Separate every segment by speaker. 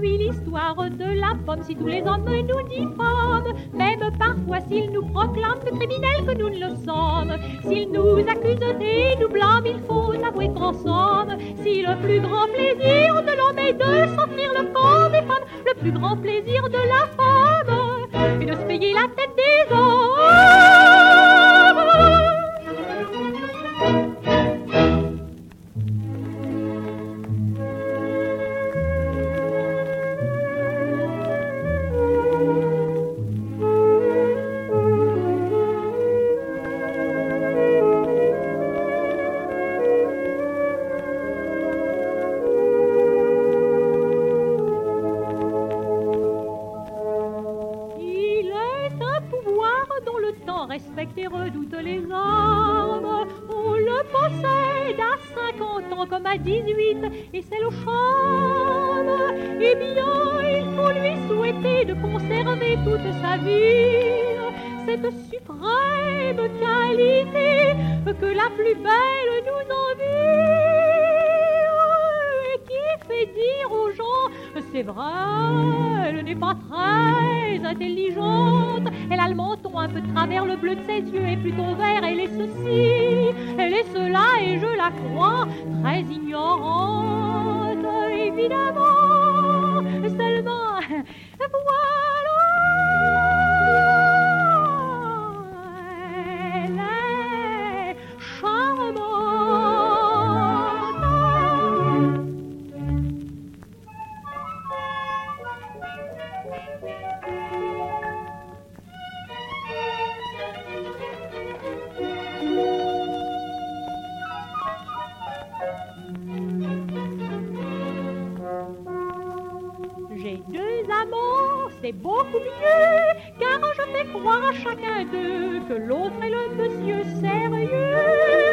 Speaker 1: m'ennuie l'histoire de la pomme. Si tous les hommes nous diffament, même parfois s'ils nous proclament de criminels que nous ne le sommes, s'ils nous accusent et nous blâment, il faut avouer qu'en somme, si le plus grand plaisir de l'homme est de s'offrir le corps des femmes, le plus grand plaisir de la femme est de se payer la tête des hommes. Respecte et redoute les hommes. On le possède à 50 ans comme à 18, et c'est le charme. Eh bien, il faut lui souhaiter de conserver toute sa vie cette suprême qualité que la plus belle nous envie, et qui fait dire aux gens: c'est vrai, elle n'est pas très intelligente, elle a le menton un peu de travers, le bleu de ses yeux est plutôt vert, elle est ceci, elle est cela, et je la crois très ignorante, évidemment, seulement, voilà, elle est charmante. J'ai deux amants, c'est beaucoup mieux, car je fais croire à chacun d'eux que l'autre est le monsieur sérieux.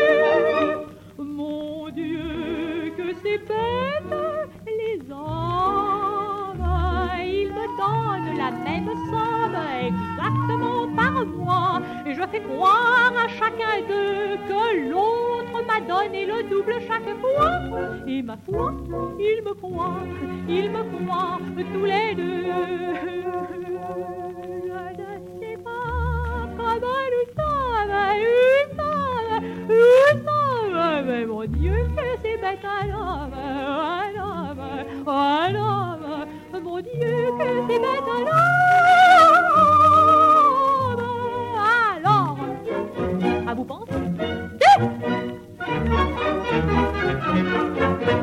Speaker 1: Mon Dieu, que c'est bête, les hommes, ils me donnent la même somme exactement par mois, et je fais croire à chacun d'eux que l'autre m'a donné le double chaque fois. Et ma foi, ils me croient tous les deux. Je ne sais pas comment nous sommes, mais mon Dieu, que c'est bête un homme, mon Dieu, que c'est bête un homme. Alors, à vous penser?